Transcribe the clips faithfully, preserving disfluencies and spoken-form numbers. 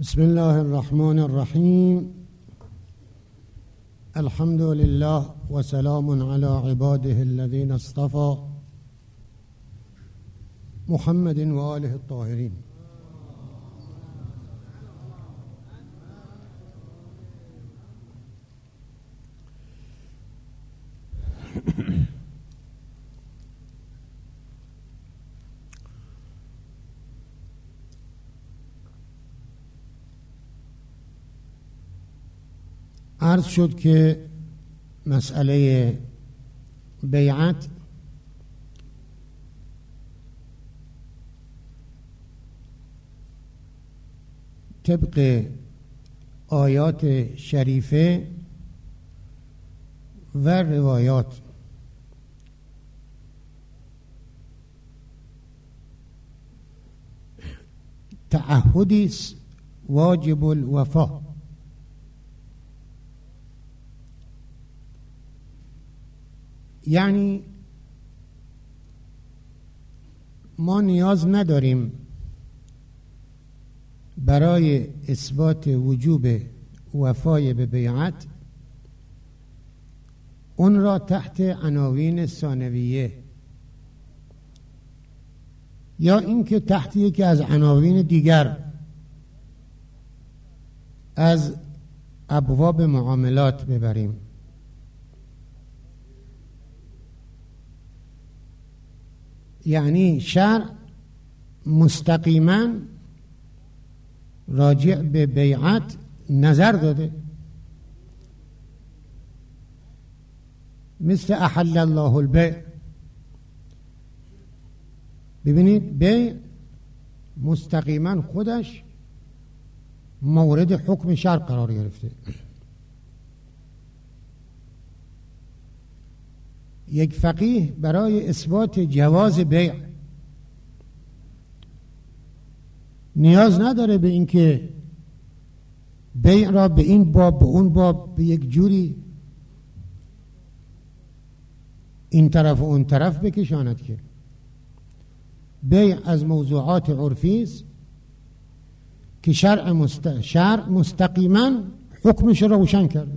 بسم الله الرحمن الرحیم. الحمد لله و سلام علی عباده الذین اصطفى محمد و آله الطاهرین. عرض شد که مسئله بیعت طبق آیات شریفه و روایات تعهدی است واجب الوفا. یعنی ما نیاز نداریم برای اثبات وجوب وفای به بیعت اون را تحت عناوین ثانویه یا اینکه تحت یکی از عناوین دیگر از ابواب معاملات ببریم. یعنی شرع مستقیما راجع به بیعت نظر داده، مثل احل الله البیع. ببینید بیع مستقیما خودش مورد حکم شرع قرار گرفته. یک فقیه برای اثبات جواز بیع نیاز نداره به اینکه بیع را به این باب به اون باب به یک جوری این طرف و اون طرف بکشاند که بیع از موضوعات عرفی است که شرع مست... شرع مستقیما حکمش را روشن کرده.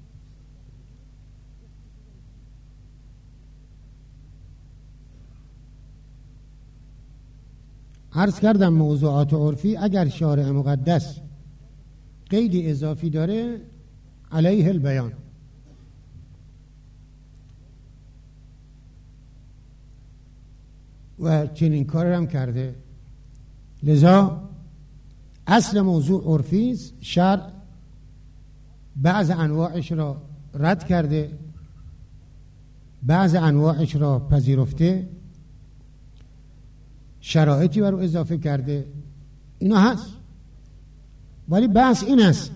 عرض کردم موضوعات عرفی اگر شارع مقدس قید اضافی داره علیه البیان. و چنین کار هم کرده. لذا اصل موضوع عرفی است، شرع بعض انواعش را رد کرده، بعض انواعش را پذیرفته، شرایطی بر او اضافه کرده. اینا هست، ولی بحث این است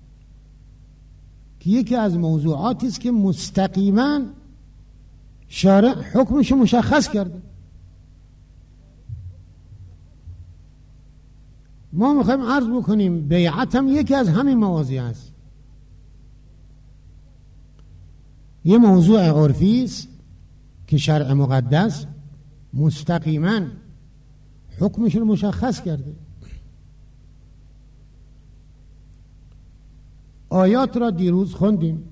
که یکی از موضوعاتی است که مستقیما شارع حکمش مشخص کرده. ما میخوایم عرض بکنیم بیعت هم یکی از همین مواضیع است. یه موضوع عرفی است که شرع مقدس مستقیما حکمش رو مشخص کرده. آیات را دیروز خوندیم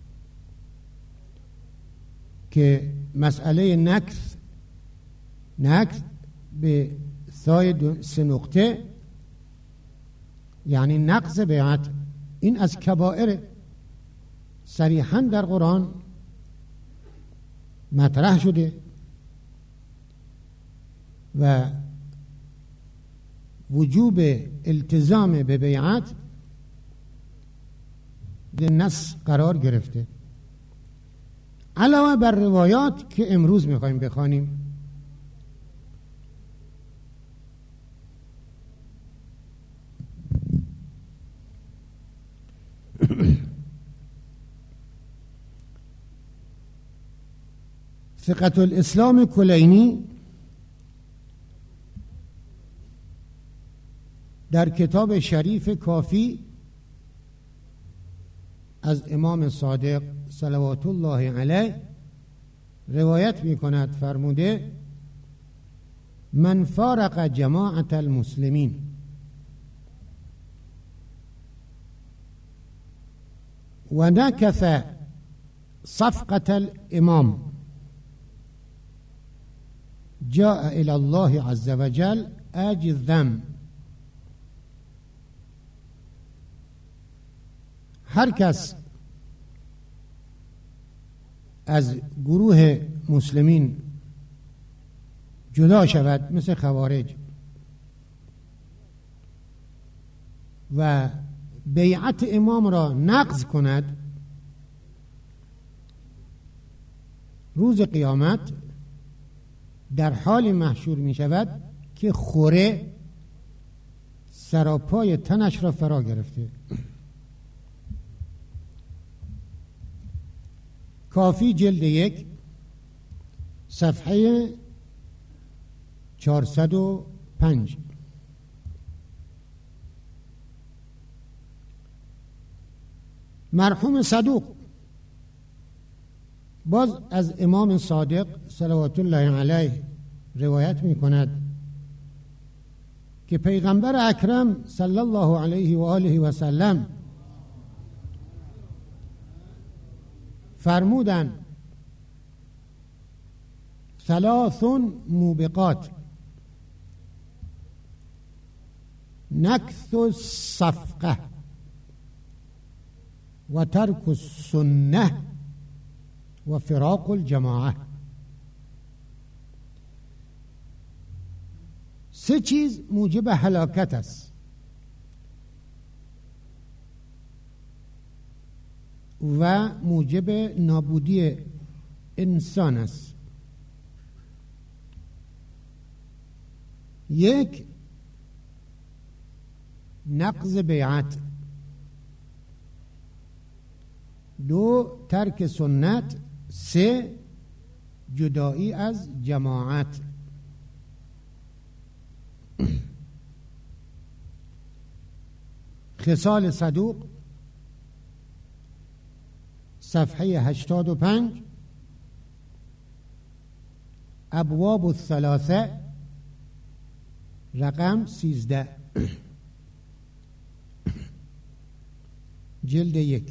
که مسئله نکث نکث به سای سه نقطه یعنی نقض بیعت، این از کبائر صریحاً در قرآن مطرح شده و وجوب التزام به بیعت به نص قرار گرفته، علاوه بر روایات که امروز میخوایم بخوانیم. ثقة الاسلام کلینی در کتاب شریف کافی از امام صادق صلوات الله علیه روایت می کند، فرموده من فارق جماعت المسلمین و نکث صفقة الامام جاء الى الله عز وجل آج الذنب. هر کس از گروه مسلمین جدا شود مثل خوارج و بیعت امام را نقض کند، روز قیامت در حال محشور می شود که خوره سراپای تنش را فرا گرفته. کافی جلد یک صفحه چهارصد و پنج. مرحوم صدوق باز از امام صادق صلوات الله علیه روایت می کند که پیغمبر اکرم صلی الله علیه و آله و سلم فرمودند ثلاث موبقات نکث الصفقه و ترک السنه و فراق الجماعه. سه چیز موجب هلاکت است و موجب نابودی انسان است. یک، نقض بیعت. دو، ترک سنت. سه، جدایی از جماعت. خصال صدوق صفحه هشتاد و پنج، ابواب الثلاثه رقم سیزده، جلد یک.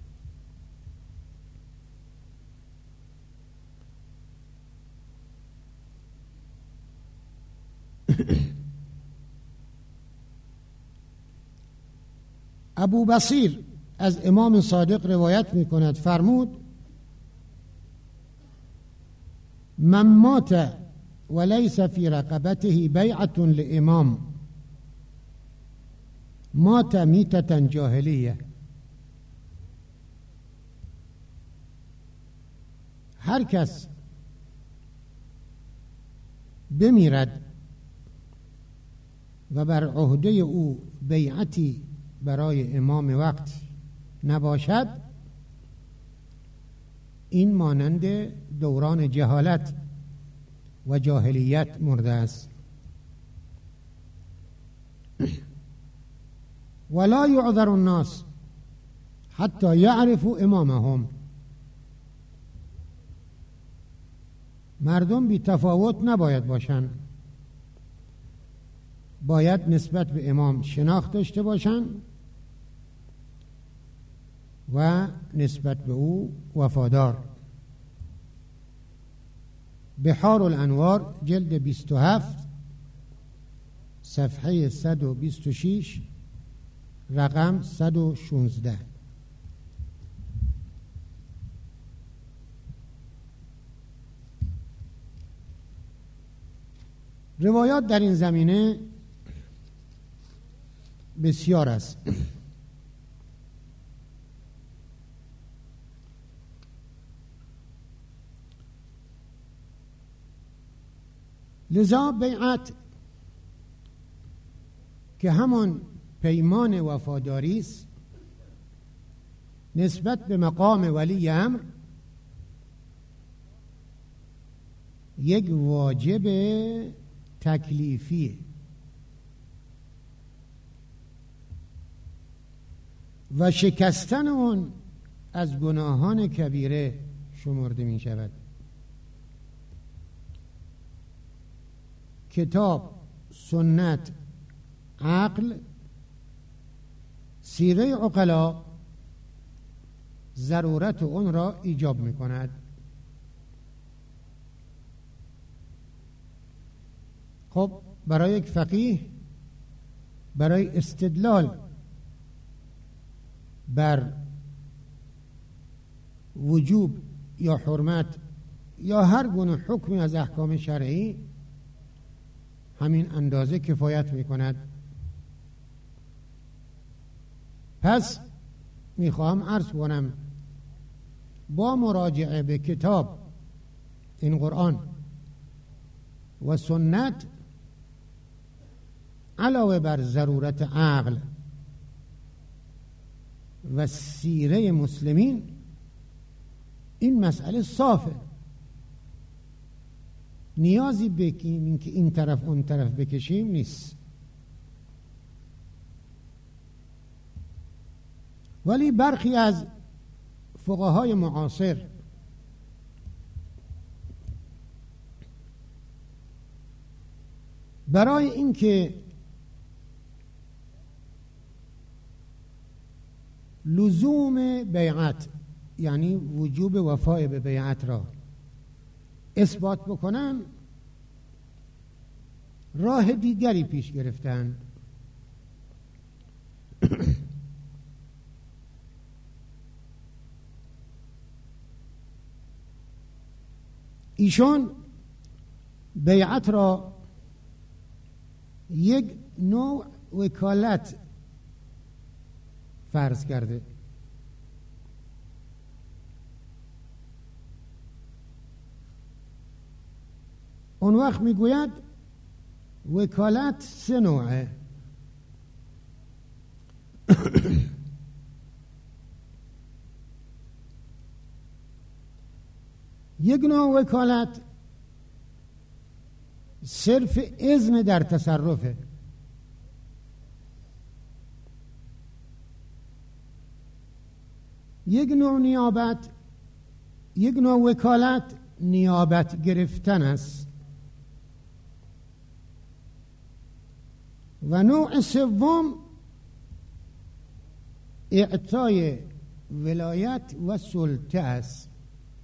ابو بصیر از امام صادق روایت می کند فرمود من مات وليس في رقبته بیعة لامام مات میتة جاهلیه. هر کس بمیرد و بر عهده او بیعتی برای امام وقت نباشد، این مانند دوران جهالت و جاهلیت مرده است. ولا يعذر الناس حتی یعرفوا امامهم. مردم بی تفاوت نباید باشند، باید نسبت به امام شناخت داشته باشند و نسبت به او وفادار. بحار الانوار جلد بیست و هفت صفحه صد و بیست و شش رقم صد و شانزده. روایات در این زمینه بسیار است. لذا بیعت که همان پیمان وفاداری است نسبت به مقام ولی امر، یک واجب تکلیفی و شکستن اون از گناهان کبیره شمرده می شود. کتاب، سنت، عقل، سیره عقلا ضرورت اون را ایجاب می کند. خب برای یک فقیه برای استدلال بر وجوب یا حرمت یا هر گونه حکمی از احکام شرعی همین اندازه کفایت می کند. پس می خواهم عرض کنم با مراجعه به کتاب این قرآن و سنت علاوه بر ضرورت عقل و سیره مسلمین این مسئله صافه، نیازی به اینکه این طرف اون طرف بکشیم نیست. ولی برخی از فقهای معاصر برای اینکه لزوم بیعت یعنی وجوب وفای به بیعت را اثبات بکنن راه دیگری پیش گرفتن. ایشون بیعت را یک نوع وکالت فرض کرده. اون وقت میگوید وکالت سه نوعه. یک نوع وکالت صرف اذن در تصرفه، یک نوع نیابت یک نوع وکالت نیابت گرفتن است و نوع سوم اعطای ولایت و سلطه است.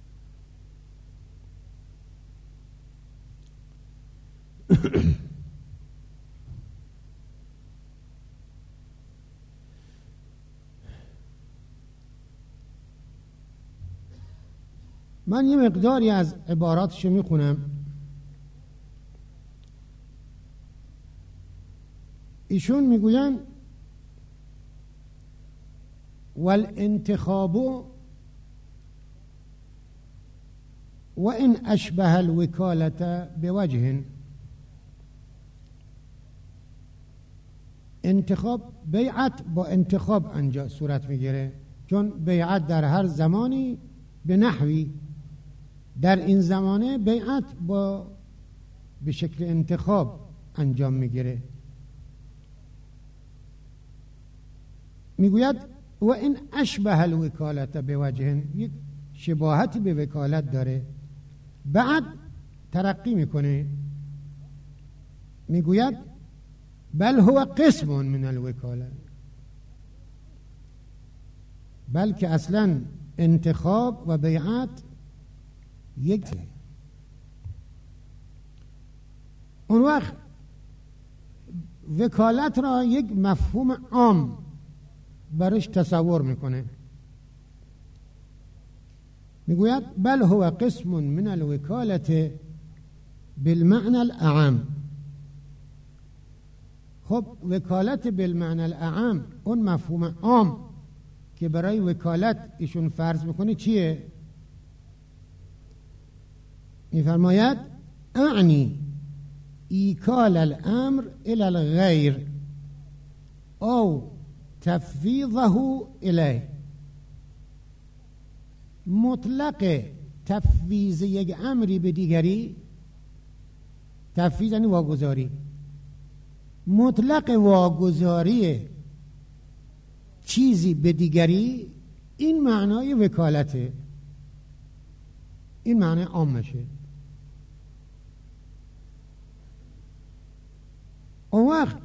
من یه مقداری از عباراتشو میخونم. ایشون میگوین والانتخاب وان اشبه الوکالة بوجه. انتخاب بیعت با انتخاب انجا صورت میگیره، چون بیعت در هر زمانی به نحوی، در این زمانه بیعت با به شکل انتخاب انجام میگیره. میگوید و این اشبه الوکالت بوجه، یک شباهتی به وکالت داره. بعد ترقی میکنه میگوید بل هو قسم من الوکاله، بلکه اصلا انتخاب و بیعت یک. اون وقت وکالت را یک مفهوم عام برش تصور میکنه، میگوید بل هو قسم من الوکالة بالمعنى الاعم. خب وکالت بالمعنى الاعم، اون مفهوم عام که برای وکالت ایشون فرض میکنه چیه؟ میفرماید اعنی ایکال الامر الى الغیر او تفویضه الیه. مطلق تفویض یک امری به دیگری، تفویض یعنی واگذاری، مطلق واگذاری چیزی به دیگری، این معنای وکالته، این معنی عام میشه. اون وقت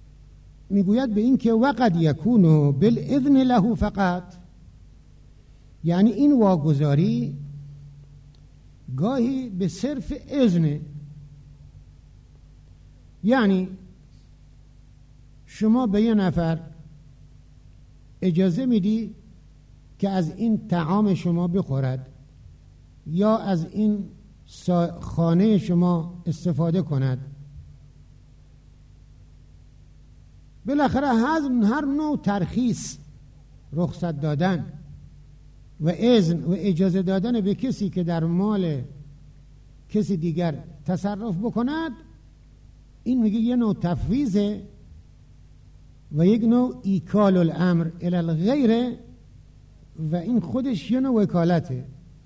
میگوید به این که وقد یکونو بالاذن له فقط، یعنی این واگذاری گاهی به صرف اذنه. یعنی شما به یه نفر اجازه میدی که از این طعام شما بخورد یا از این خانه شما استفاده کند. بالاخره هر نوع ترخیص، رخصت دادن و اذن و اجازه دادن به کسی که در مال کسی دیگر تصرف بکند، این میگه یه نوع تفویضه و یک نوع ایکال الامر الی الغیر، و این خودش یه نوع وکالته.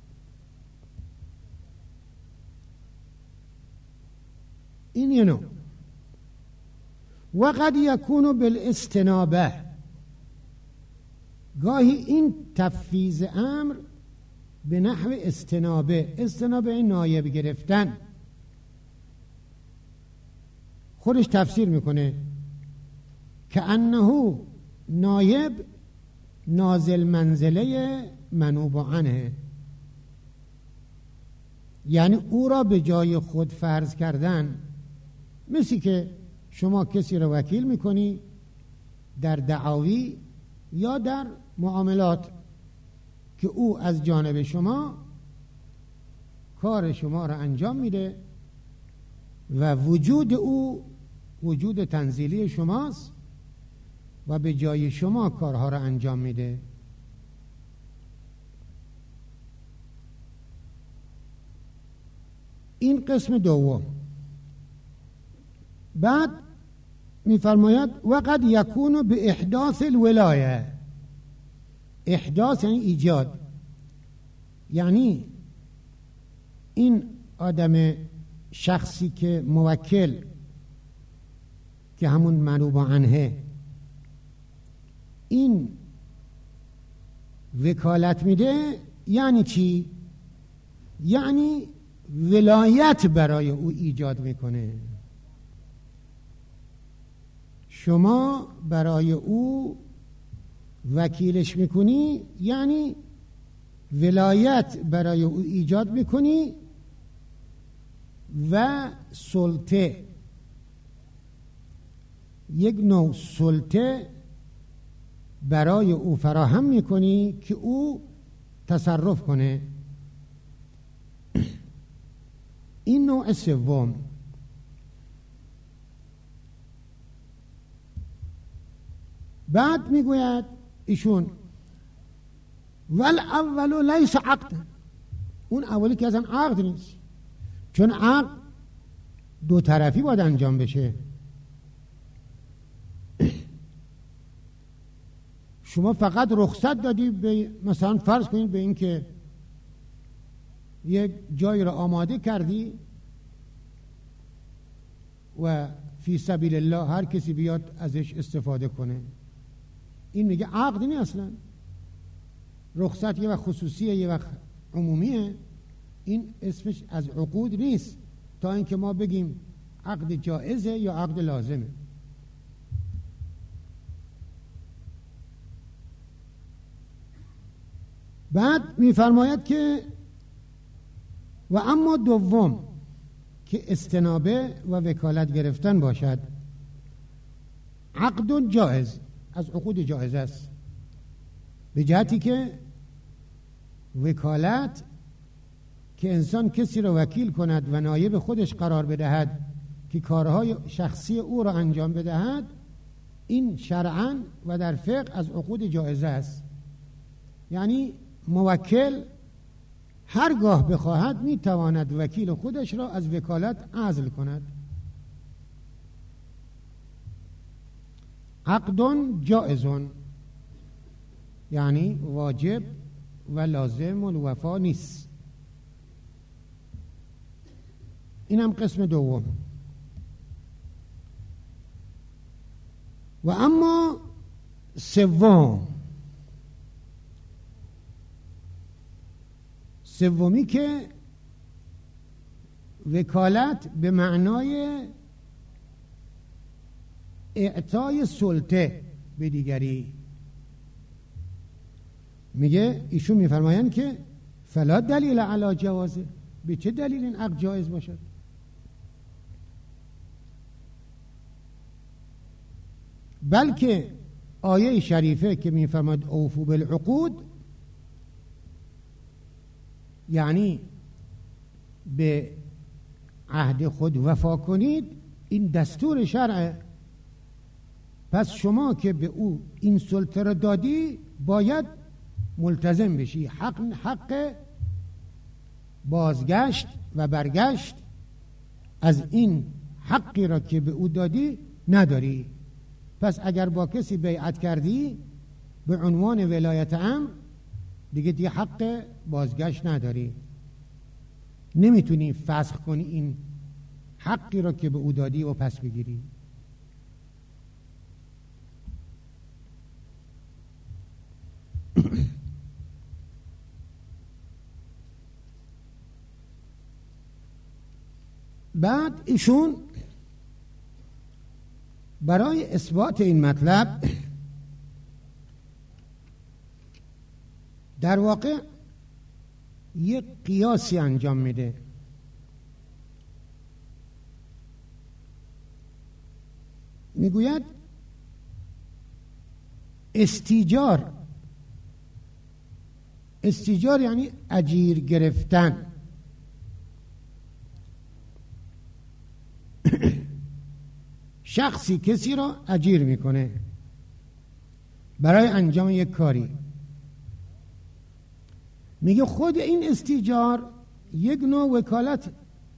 این یه نوع. و قد یکون بالاستنابه، گاهی این تفویض امر به نحو استنابه. استنابه نایب گرفتن. خودش تفسیر میکنه که انه نایب نازل منزله منوب عنه، یعنی او را به جای خود فرض کردن. مثل که شما کسی را وکیل میکنی در دعاوی یا در معاملات که او از جانب شما کار شما را انجام میده و وجود او وجود تنزیلی شماست و به جای شما کارها را انجام میده. این قسم دوم. بعد میفرماید و قد یکون به احداث الولایه. احداث یعنی ایجاد، یعنی این آدم شخصی که موکل که همون منوب عنه این وکالت میده، یعنی چی؟ یعنی ولایت برای او ایجاد میکنه. شما برای او وکیلش میکنی، یعنی ولایت برای او ایجاد میکنی و سلطه، یک نوع سلطه برای او فراهم میکنی که او تصرف کنه. این نوع سوم. بعد میگوید ایشون والاول لیس عقد، اون اولی که اصلا عقد نیست، چون عقد دو طرفی باید انجام بشه. شما فقط رخصت دادی به، مثلا فرض کنید به این که یک جایی را آماده کردی و فی سبیل الله هر کسی بیاد ازش استفاده کنه، این میگه عقد نیست اصلا. رخصت یه وقت خصوصیه یه وقت عمومیه، این اسمش از عقود نیست تا اینکه ما بگیم عقد جائزه یا عقد لازمه. بعد میفرماید که و اما دوم که استنابه و وکالت گرفتن باشد، عقد جائز، از عقود جائز است، به جهتی که وکالت که انسان کسی را وکیل کند و نایب خودش قرار بدهد که کارهای شخصی او را انجام بدهد، این شرعاً و در فقه از عقود جائزه است. یعنی موکل هرگاه بخواهد میتواند وکیل خودش را از وکالت عزل کند. عقد جائزون، یعنی واجب و لازم الوفا نیست. اینم قسم دوم. و اما سوم، سومی که وکالت به معنای اعطای سلطه به دیگری، میگه ایشون میفرمایند که فلا دلیل علی جوازه، به چه دلیل این عقد جایز باشد؟ بلکه آیه شریفه که میفرماید اوفو بالعقود، یعنی به عهد خود وفا کنید، این دستور شرعه. پس شما که به او این سلطه را دادی باید ملتزم بشی، حق حق بازگشت و برگشت از این حقی را که به او دادی نداری. پس اگر با کسی بیعت کردی به عنوان ولایت امر، دیگه دیگه حق بازگشت نداری، نمیتونی فسخ کنی این حقی را که به او دادی و پس بگیری. بعد ایشون برای اثبات این مطلب در واقع یک قیاسی انجام میده. میگوید استیجار، استیجار یعنی اجیر گرفتن. شخصی کسی را اجیر میکنه برای انجام یک کاری. میگه خود این استیجار یک نوع وکالت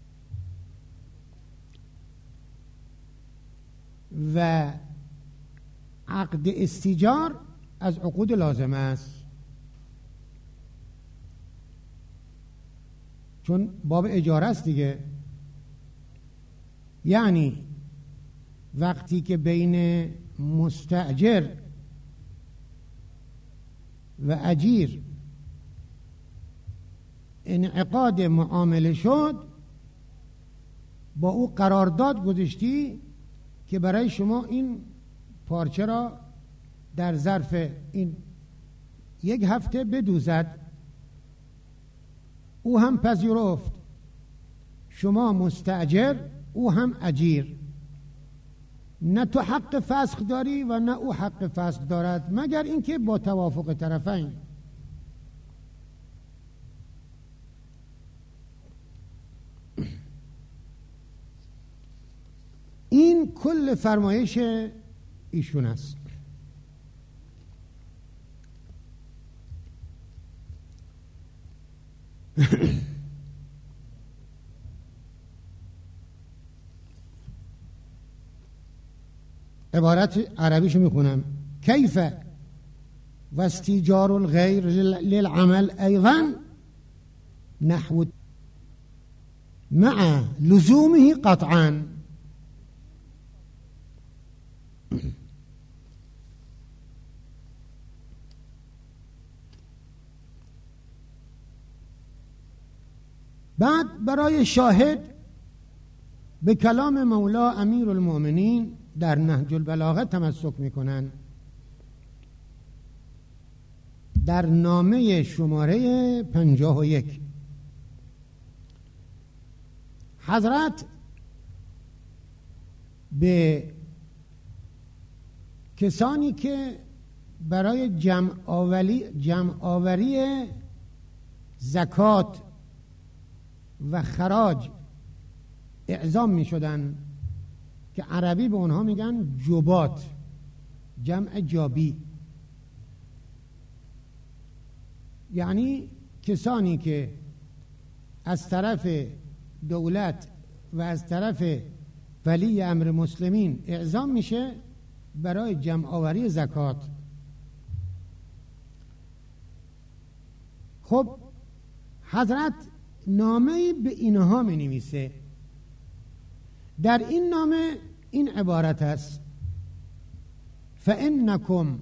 و عقد استیجار از عقود لازمه است، چون باب اجاره است دیگه. یعنی وقتی که بین مستاجر و اجیر انعقاد معامله شد، با او قرارداد گذاشتی که برای شما این پارچه را در ظرف این یک هفته بدوزد. او هم پذیرفت، شما مستاجر او هم اجیر، نه تو حق فسخ داری و نه او حق فسخ دارد، مگر اینکه با توافق طرفین. این کل فرمایش ایشون است. عبارت عربیشو میخونم: کیف و استیجار الغیر للعمل ایضا نحو مع لزومه قطعا. بعد برای شاهد به کلام مولا امیر المؤمنین در نهج البلاغه تمسک میکنن. در نامه شماره پنجاه و یک حضرت به کسانی که برای جمع آوری, جمع آوری زکات و خراج اعزام می شدن که عربی به اونها میگن جبات، جمع جابی، یعنی کسانی که از طرف دولت و از طرف ولی امر مسلمین اعزام میشه برای جمع آوری زکات. خب حضرت نامه‌ای به اینها می نویسه. در این نامه این عبارت است: فإنکم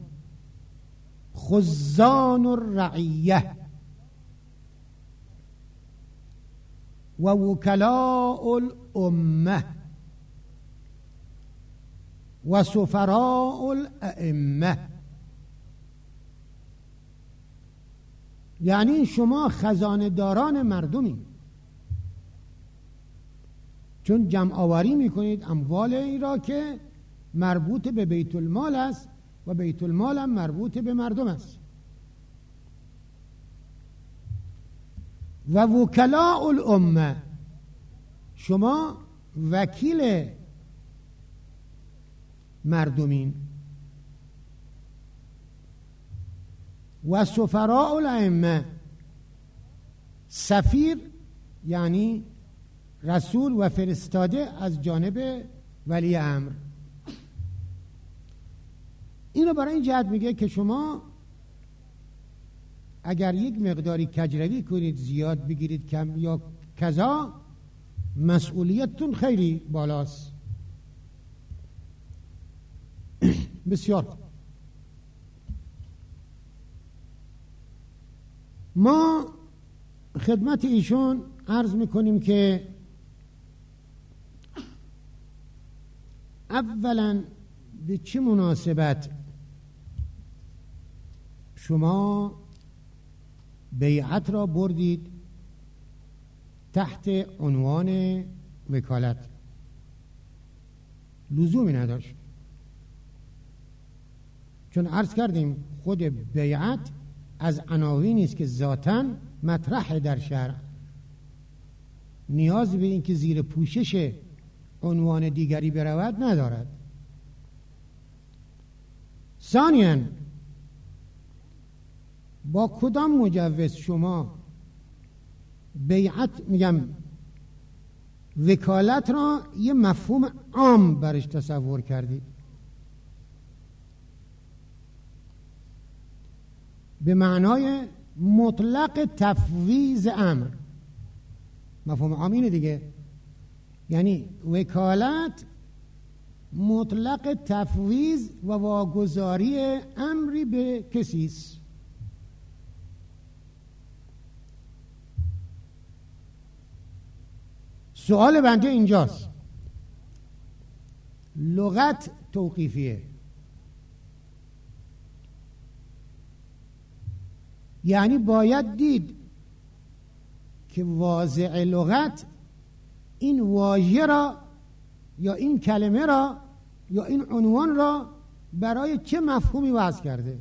خزان الرعیه و وکلاء الامه و سفراء الائمه یعنی شما خزانه داران مردمی، چون جمع آوری میکنید اموال این را که مربوط به بیت المال است و بیت المال هم مربوط به مردم است. و وکلاء الامه، شما وکیل مردمین. و سفراء الائمه، سفیر یعنی رسول و فرستاده از جانب ولی امر. اینو برای این جهت میگه که شما اگر یک مقداری کجروی کنید، زیاد بگیرید کم یا کذا، مسئولیتتون خیلی بالاست. بسیار ما خدمت ایشون عرض میکنیم که اولا به چه مناسبت شما بیعت را بردید تحت عنوان وکالت؟ لزومی نداشت، چون عرض کردیم خود بیعت از عناوینی است که ذاتاً مطرح در شرع، نیاز به این که زیر پوشش عنوان دیگری برود ندارد. ثانیاً با کدام مجوز شما بیعت، میگم وکالت را یه مفهوم عام برش تصور کردید؟ به معنای مطلق تفویض امر. مفهوم عام اینه دیگه، یعنی وکالت مطلق تفویض و واگذاری امری به کسی است. سوال بنده اینجاست، لغت توقیفیه، یعنی باید دید که واضع لغت این واژه را یا این کلمه را یا این عنوان را برای چه مفهومی وضع کرده.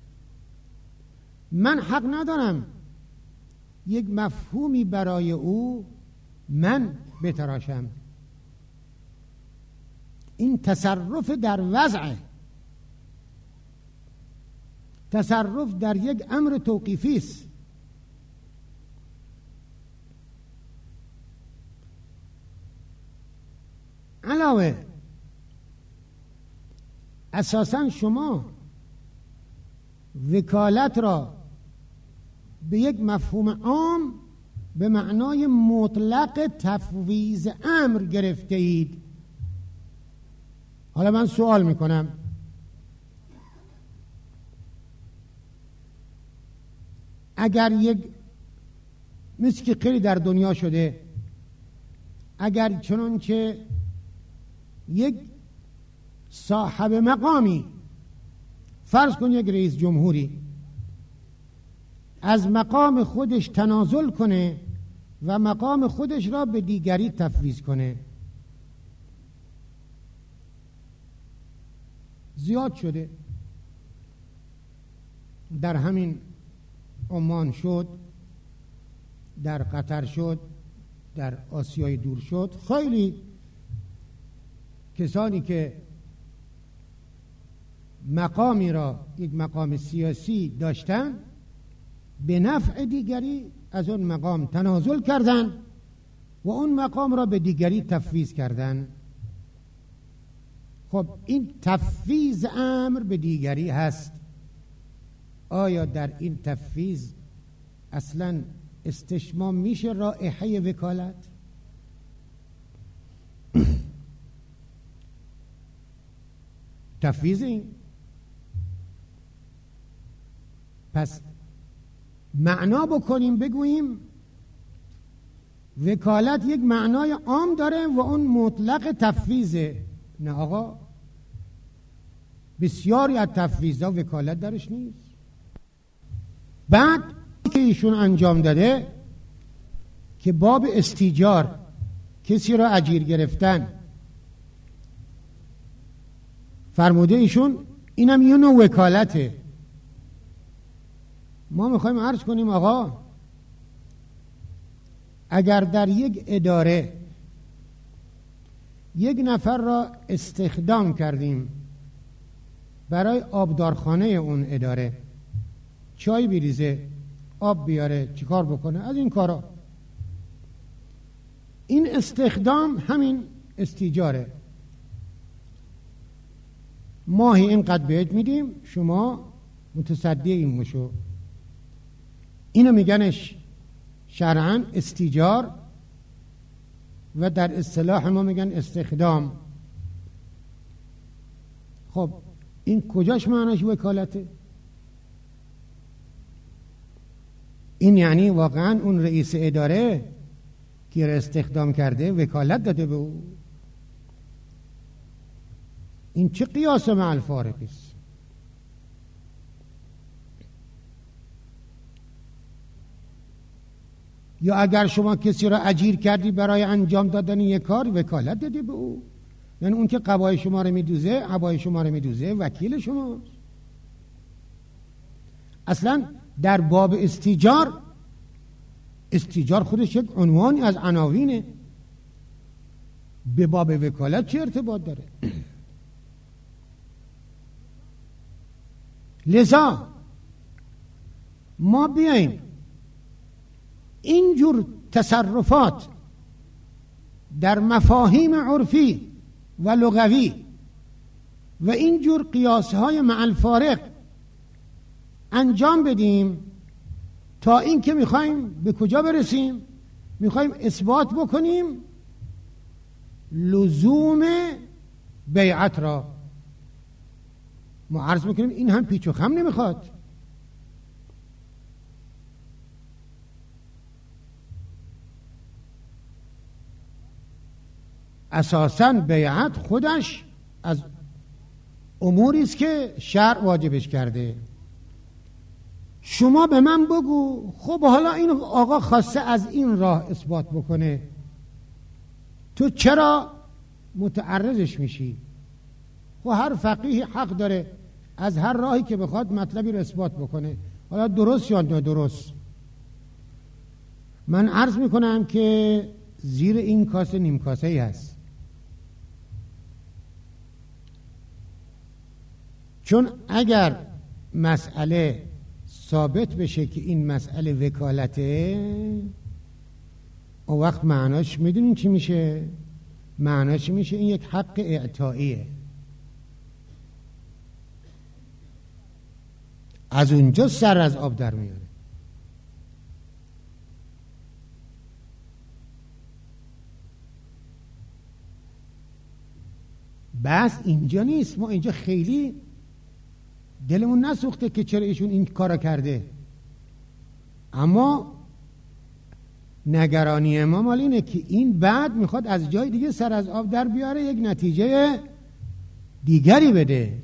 من حق ندارم یک مفهومی برای او من بتراشم. این تصرف در وضع، تصرف در یک امر توقیفی است. علاوه اساساً شما وکالت را به یک مفهوم عام به معنای مطلق تفویض امر گرفته اید. حالا من سوال میکنم، اگر یک، مثل که خیلی در دنیا شده، اگر چنانچه یک صاحب مقامی، فرض کن یک رئیس جمهوری، از مقام خودش تنازل کنه و مقام خودش را به دیگری تفویض کنه، زیاد شده. در همین عمان شد، در قطر شد، در آسیای دور شد. خیلی کسانی که مقامی را، یک مقام سیاسی داشتن، به نفع دیگری از اون مقام تنازل کردن و اون مقام را به دیگری تفویض کردن. خب این تفویض امر به دیگری هست. آیا در این تفویض اصلا استشمام میشه رائحه وکالت؟ تفویض این. پس معنا بکنیم، بگوییم وکالت یک معنای عام داره و اون مطلق تفویضه. نه آقا، بسیاری از تفویضا وکالت درش نیست. بعد که ایشون انجام داده که باب استیجار، کسی را اجیر گرفتن، فرموده ایشون اینم یه نوع وکالته. ما میخوایم عرض کنیم آقا اگر در یک اداره یک نفر را استخدام کردیم برای آبدارخانه اون اداره، چای بریزه، آب بیاره، چیکار بکنه، از این کارا، این استخدام همین استیجاره. ماهی اینقدر بهت میدیم، شما متصدی این مشو. اینو میگنش شرعاً استیجار و در اصطلاح ما میگن استخدام. خب این کجاش معناش وکالته؟ این یعنی واقعاً اون رئیس اداره که را استخدام کرده وکالت داده به او؟ این چه قیاس مع الفارقی است؟ یا اگر شما کسی را اجیر کردی برای انجام دادن یک کار، وکالت دادی به او، یعنی اون که قبای شما رو میدوزه، عبای شما رو میدوزه، وکیل شماست. اصلا در باب استیجار، استیجار خودش یک عنوانی از عناوینه، به باب وکالت چه ارتباط داره؟ لذا ما بیاییم اینجور تصرفات در مفاهیم عرفی و لغوی و اینجور قیاسهای مع الفارق انجام بدیم تا این که میخوایم به کجا برسیم؟ میخوایم اثبات بکنیم لزوم بیعت را. ما عرض میکنیم این هم پیچ و خم نمیخواد. اساساً بیعت خودش از اموری است که شرع واجبش کرده. شما به من بگو خب حالا این آقا خواسته از این راه اثبات بکنه، تو چرا متعرضش میشی؟ خب هر فقیه حق داره از هر راهی که بخواد مطلبی رو اثبات بکنه، حالا درست یا نادرست. من عرض میکنم که زیر این کاسه نیم کاسه ای هست. چون اگر مسئله ثابت بشه که این مسئله وکالته، اون وقت معناش میدونین چی میشه؟ معناش میشه این یک حق اعطائیه. از اونجا سر از آب در میاره. بس اینجا نیست. ما اینجا خیلی دلمون نسوخته که چرا ایشون این کارا کرده، اما نگرانی ما مال اینه که این بعد میخواد از جای دیگه سر از آب در بیاره، یک نتیجه دیگری بده.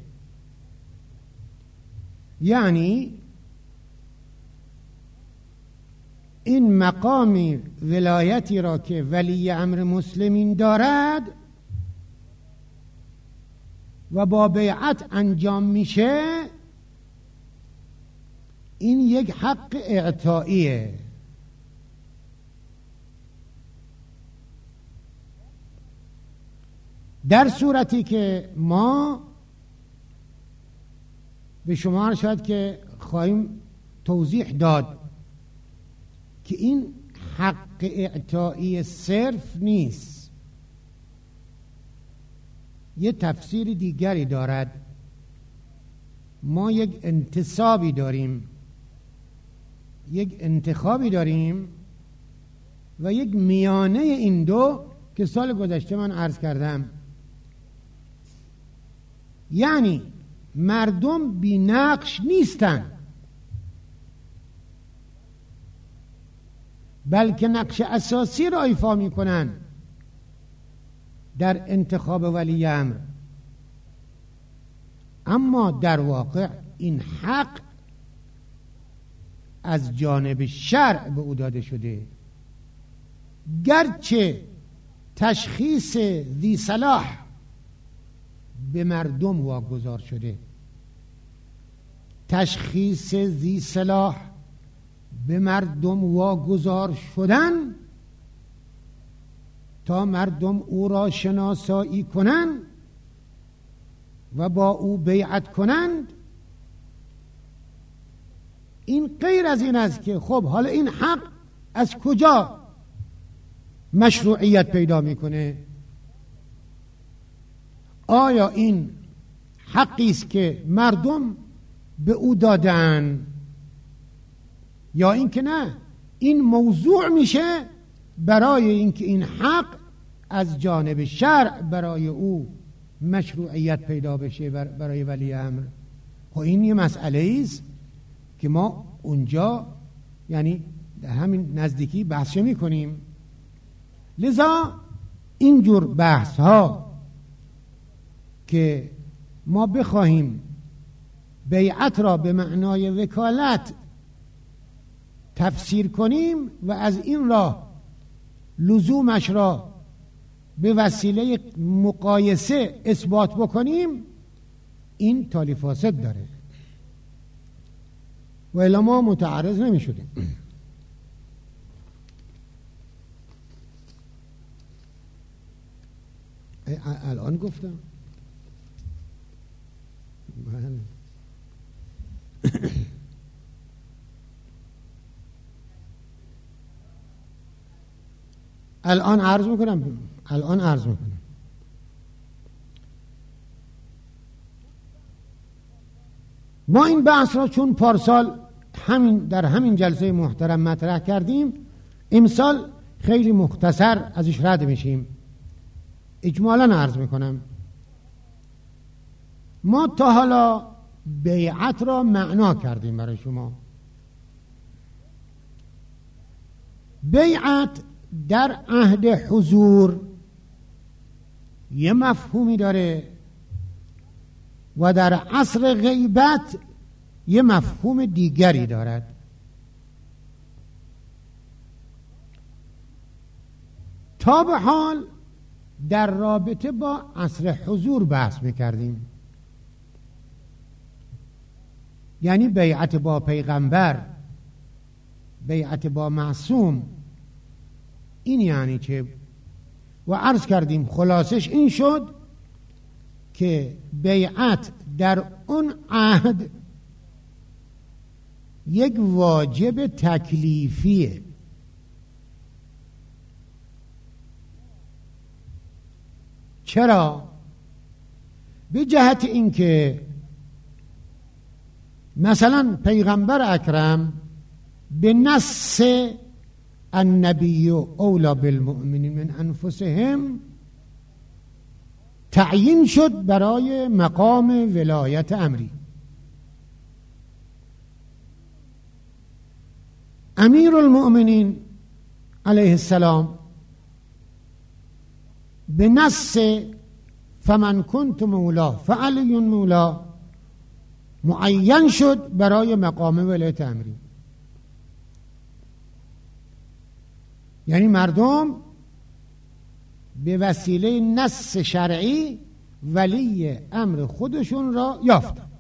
یعنی این مقامی ولایتی را که ولی امر مسلمین دارد و با بیعت انجام میشه، این یک حق اعطائیه. در صورتی که ما به شما شاید که خواهیم توضیح داد که این حق اعطایی صرف نیست، یه تفسیر دیگری دارد. ما یک انتصابی داریم، یک انتخابی داریم و یک میانه این دو که سال گذشته من عرض کردم. یعنی مردم بی نقش نیستن، بلکه نقش اساسی را ایفا می کنن در انتخاب ولی امر. اما در واقع این حق از جانب شرع به او داده شده، گرچه تشخیص ذی صلاح به مردم واگذار شده. تشخیص ذی صلاح به مردم واگذار شدن تا مردم او را شناسایی کنند و با او بیعت کنند، این غیر از این است که خب حالا این حق از کجا مشروعیت پیدا میکنه؟ آیا این حقی است که مردم به او دادن، یا اینکه نه این موضوع میشه برای اینکه این حق از جانب شرع برای او مشروعیت پیدا بشه برای ولی امر؟ خب این یه مسئله است که ما اونجا یعنی در همین نزدیکی بحث میکنیم. لذا اینجور بحث ها که ما بخواهیم بیعت را به معنای وکالت تفسیر کنیم و از این راه لزومش را به وسیله مقایسه اثبات بکنیم، این تالی فاسد داره و الا ما متعرض نمی شدیم. الان گفتم الان عرض میکنم الان عرض میکنم ما این بحث را چون پارسال همین در همین جلسه محترم مطرح کردیم، امسال خیلی مختصر ازش رد میشیم. اجمالا عرض میکنم ما تا حالا بیعت را معنا کردیم برای شما. بیعت در عهد حضور یه مفهومی داره و در عصر غیبت یه مفهوم دیگری دارد. تا به حال در رابطه با عصر حضور بحث میکردیم، یعنی بیعت با پیغمبر، بیعت با معصوم. این یعنی چه؟ و عرض کردیم خلاصش این شد که بیعت در اون عهد یک واجب تکلیفیه. چرا؟ به جهت اینکه مثلا پیغمبر اکرم به نص النبی اولی بالمؤمنین من انفسهم تعیین شد برای مقام ولایت امری. امیر المؤمنین علیه السلام به نص فمن کنت مولا فعلی مولا معین شد برای مقام ولایت امری. یعنی مردم به وسیله نص شرعی ولی امر خودشون را یافتن.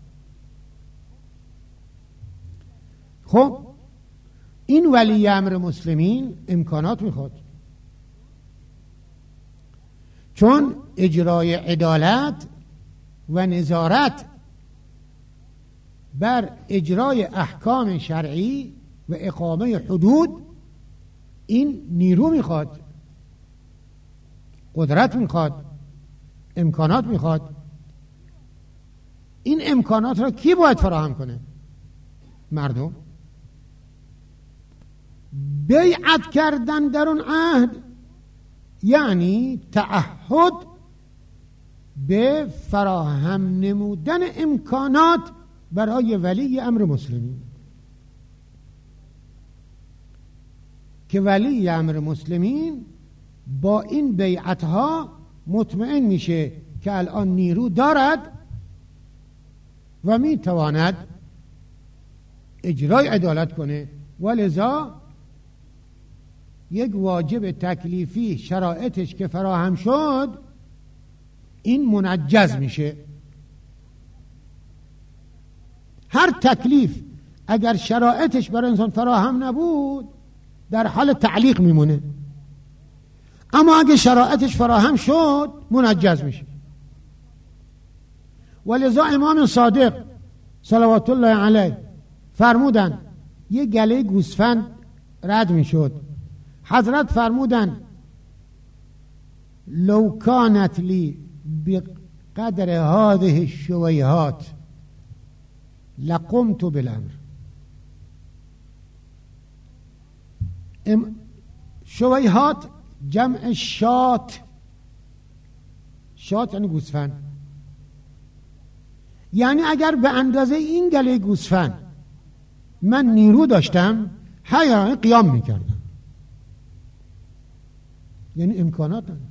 خب این ولی امر مسلمین امکانات میخواد، چون اجرای عدالت و نظارت بر اجرای احکام شرعی و اقامه حدود این نیرو میخواد، قدرت میخواد، امکانات میخواد. این امکانات را کی باید فراهم کنه؟ مردم. بیعت کردن در اون عهد یعنی تعهد به فراهم نمودن امکانات برای ولی امر مسلمین، که ولی امر مسلمین با این بیعتها مطمئن میشه که الان نیرو دارد و میتواند اجرای عدالت کنه. ولذا یک واجب تکلیفی شرایطش که فراهم شد این منجز میشه. هر تکلیف اگر شرایطش برای انسان فراهم نبود در حال تعلیق میمونه، اما اگر شرایطش فراهم شد منجز میشه. ولذا امام صادق صلوات الله علیه فرمودن یه گله گوسفند رد میشد، حضرت فرمودن لو کانت لی بقدر هذه الشویهات لقمت بالامر. شویهات جمع شات، شات یعنی گوسفند، یعنی اگر به اندازه این گله گوسفند من نیرو داشتم حیران قیام میکردم، یعنی امکانات دارم.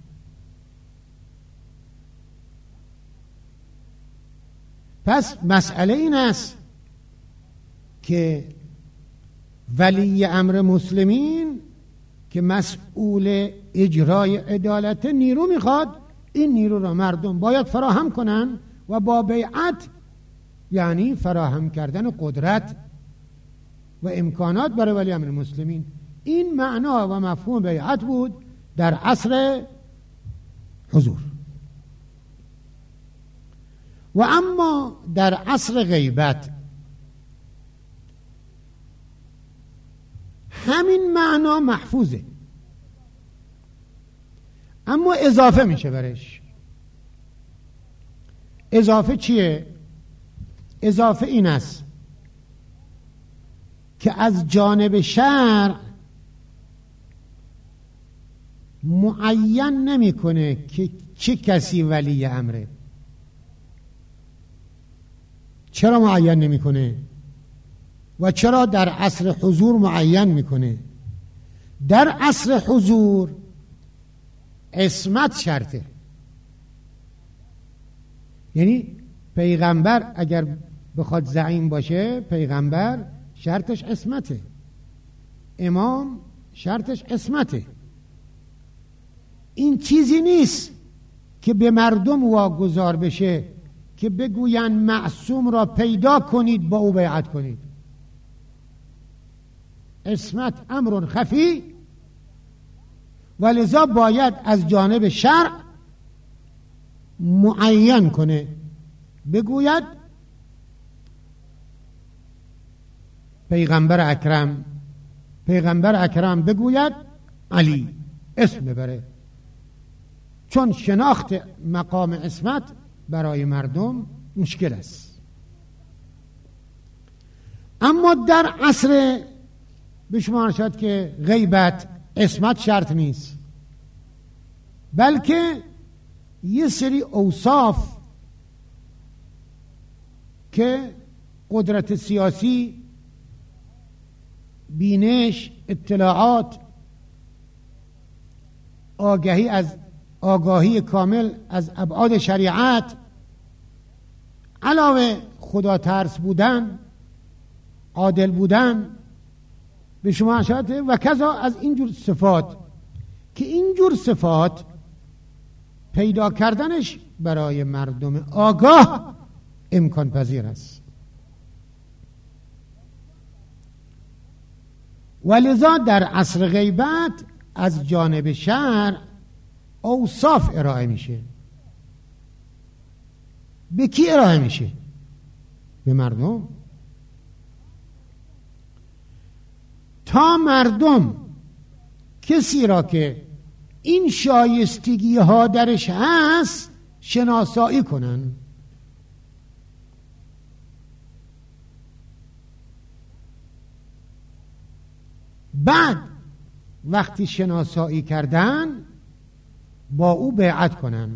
پس مسئله این است که ولی امر مسلمین که مسئول اجرای عدالت نیرو میخواد، این نیرو را مردم باید فراهم کنن و با بیعت یعنی فراهم کردن قدرت و امکانات برای ولی امر مسلمین. این معنا و مفهوم بیعت بود در عصر حضور. و اما در عصر غیبت همین معنا محفوظه، اما اضافه میشه برش. اضافه چیه؟ اضافه این است که از جانب شرع معین نمیکنه که چه کسی ولی امره. چرا معین نمیکنه و چرا در عصر حضور معین میکنه؟ در عصر حضور عصمت شرطه، یعنی پیغمبر اگر بخواد زعیم باشه پیغمبر شرطش عصمته، امام شرطش عصمته. این چیزی نیست که به مردم واگذار بشه که بگوین معصوم را پیدا کنید با او بیعت کنید. عصمت امر خفی، ولذا باید از جانب شرع معین کنه، بگوید پیغمبر اکرم، پیغمبر اکرم بگوید علی، اسم ببره، چون شناخت مقام عصمت برای مردم مشکل است. اما در عصر به شما شد که غیبت عصمت شرط نیست، بلکه یه سری اوصاف که قدرت سیاسی، بینش، اطلاعات، آگاهی از آگاهی کامل از ابعاد شریعت، علاوه خدا ترس بودن، عادل بودن به شما شده و کذا از اینجور صفات که اینجور صفات پیدا کردنش برای مردم آگاه امکان پذیر است. ولذا در عصر غیبت از جانب شرع اوصاف ارائه میشه. به کی ارائه میشه؟ به مردم. تا مردم کسی را که این شایستگی ها درش هست شناسایی کنن. بعد وقتی شناسایی کردن با او بیعت کنن.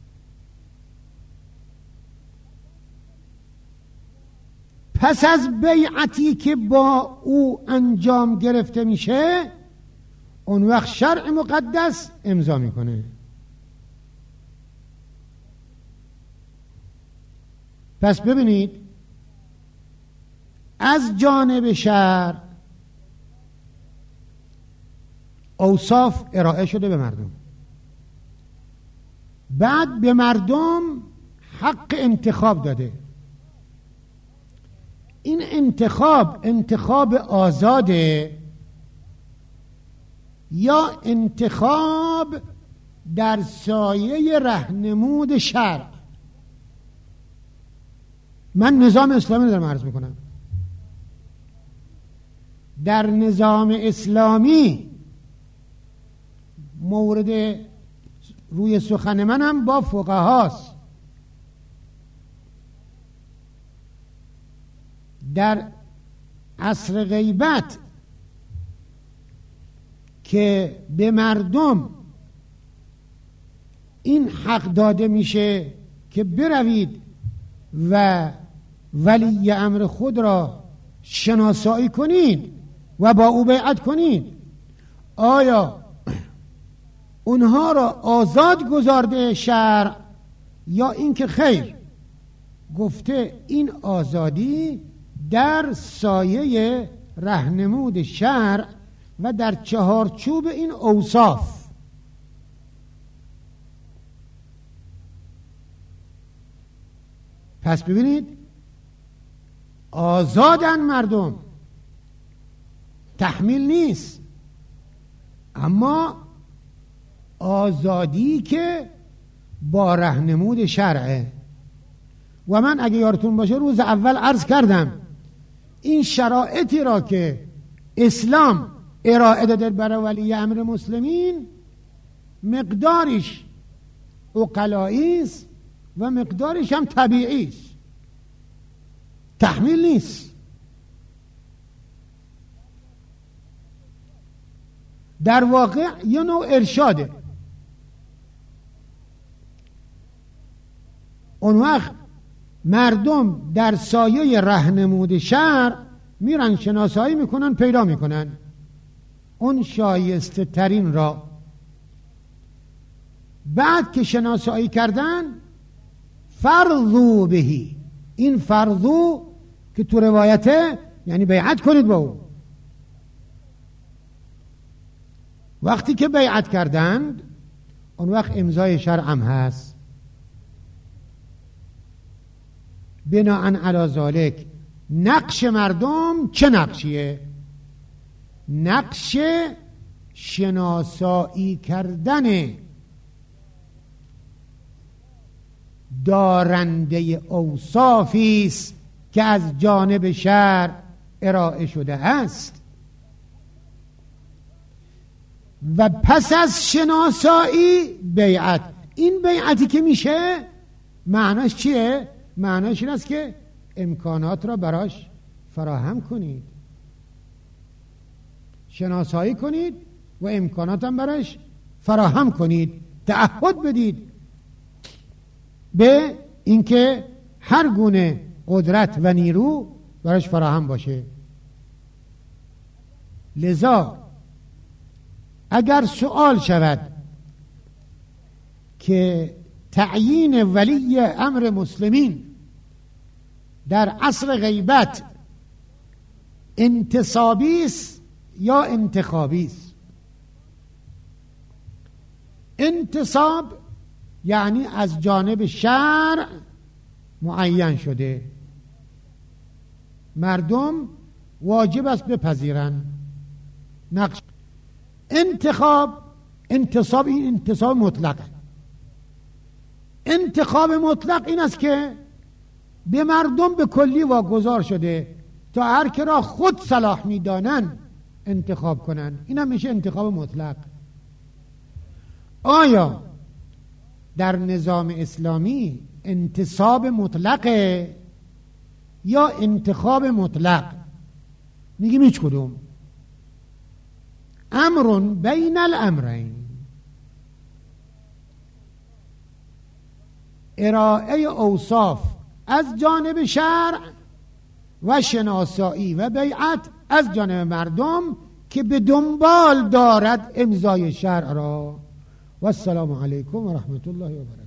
پس از بیعتی که با او انجام گرفته میشه اون وقت شرع مقدس امضا میکنه. پس ببینید از جانب شرع اوصاف ارائه شده به مردم، بعد به مردم حق انتخاب داده. این انتخاب انتخاب آزاده یا انتخاب در سایه رهنمود شرع؟ من نظام اسلامی دارم عرض میکنم. در نظام اسلامی مورد روی سخن منم با فقهاست. در عصر غیبت که به مردم این حق داده میشه که بروید و ولی امر خود را شناسایی کنید و با او بیعت کنید، آیا اونها را آزاد گذارده شرع یا اینکه خیر؟ گفته این آزادی در سایه رهنمود شرع و در چهارچوب این اوصاف. پس ببینید آزادن مردم، تحمیل نیست، اما آزادی که با رهنمود شرعه. و من اگه یادتون باشه روز اول عرض کردم این شرایطی را که اسلام ارائه داده برای ولی امر مسلمین مقدارش عقلایی است و مقدارش هم طبیعی است، تحمیل نیست. در واقع یه نوع ارشاده. اون وقت مردم در سایه رهنمود شرع میرن شناسایی میکنن، پیدا میکنن اون شایسته ترین را. بعد که شناسایی کردن فرضو بهی، این فرضو که تو روایته یعنی بیعت کنید با او. وقتی که بیعت کردند اون وقت امضای شرع هم هست. بناءً علی ذالک نقش مردم چه نقشیه؟ نقش شناسایی کردن دارنده اوصافی است که از جانب شرع ارائه شده است و پس از شناسایی بیعت. این بیعتی که میشه معناش چیه؟ معناش این است که امکانات را براش فراهم کنید، شناسایی کنید و امکانات هم براش فراهم کنید، تعهد بدید به اینکه هر گونه قدرت و نیرو براش فراهم باشه. لذا اگر سوال شود که تعیین ولی امر مسلمین در عصر غیبت انتصابی است یا انتخابی است؟ انتصاب یعنی از جانب شرع معین شده، مردم واجب است بپذیرن نقش. انتخاب انتصاب این انتصاب مطلق. انتخاب مطلق این است که به مردم به کلی واگذار شده تا هر که را خود صلاح میدانن انتخاب کنن. این هم میشه انتخاب مطلق. آیا در نظام اسلامی انتصاب مطلقه یا انتخاب مطلق؟ میگیم هیچ کدوم. امر بین الامرین، ارائه اوصاف از جانب شرع و شناسایی و بیعت از جانب مردم که به دنبال دارد امضای شرع را. و السلام علیکم و رحمت الله و برکاته.